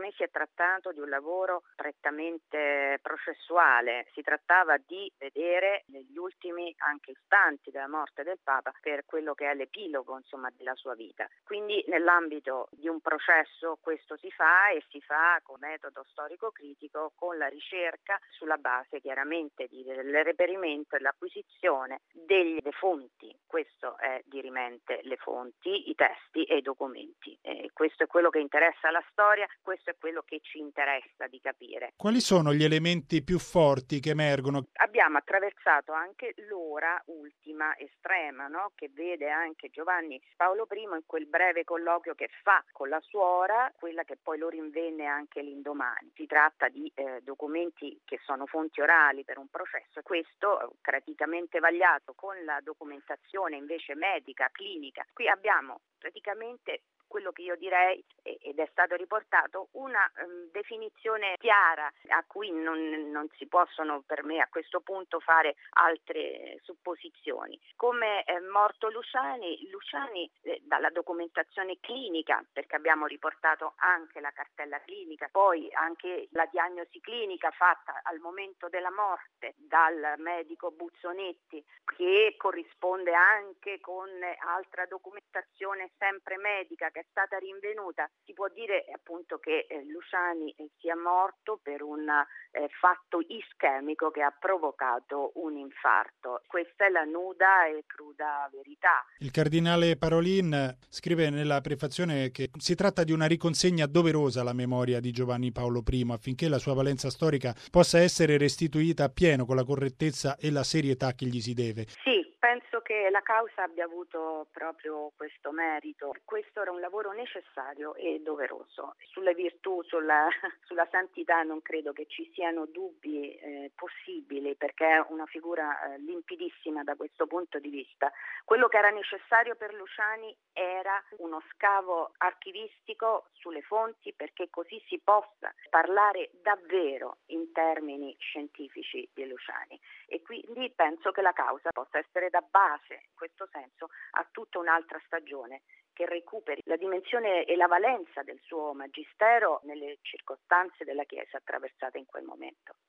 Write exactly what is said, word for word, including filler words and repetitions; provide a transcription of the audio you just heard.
me si è trattato di un lavoro prettamente processuale, si trattava di vedere negli ultimi anche istanti della morte del Papa per quello che è l'epilogo insomma della sua vita. Quindi nell'ambito di un processo questo si fa e si fa con metodo storico-critico, con la ricerca sulla base chiaramente di, del reperimento e l'acquisizione delle fonti. Questo è dirimente le fonti, i testi e i documenti. E questo è quello che interessa la storia, questo è quello che ci interessa di capire. Quali sono gli elementi più forti che emergono? Abbiamo attraversato anche l'ora ultima estrema, no? Che vede anche Giovanni Paolo I in quel breve colloquio che fa con la suora, quella che poi lo rinvenne anche l'indomani. Si tratta di eh, documenti che sono fonti orali per un processo, questo praticamente vagliato con la documentazione invece medica, clinica. Qui abbiamo praticamente quello che io direi, ed è stato riportato, una um, definizione chiara a cui non, non si possono per me a questo punto fare altre supposizioni. Come è morto Luciani, Luciani eh, dalla documentazione clinica, perché abbiamo riportato anche la cartella clinica, poi anche la diagnosi clinica fatta al momento della morte dal medico Buzzonetti, che corrisponde anche con altra documentazione sempre medica che è stata rinvenuta, si può dire appunto che eh, Luciani eh, sia morto per un eh, fatto ischemico che ha provocato un infarto. Questa è la nuda e cruda verità. Il cardinale Parolin scrive nella prefazione che si tratta di una riconsegna doverosa alla memoria di Giovanni Paolo I affinché la sua valenza storica possa essere restituita appieno con la correttezza e la serietà che gli si deve. Sì. Penso che la causa abbia avuto proprio questo merito. Questo era un lavoro necessario e doveroso. Sulle virtù, sulla, sulla santità non credo che ci siano dubbi eh, possibili, perché è una figura eh, limpidissima da questo punto di vista. Quello che era necessario per Luciani era uno scavo archivistico sulle fonti, perché così si possa parlare davvero in termini scientifici di Luciani. E quindi penso che la causa possa essere da base, in questo senso, a tutta un'altra stagione che recuperi la dimensione e la valenza del suo magistero nelle circostanze della Chiesa attraversate in quel momento.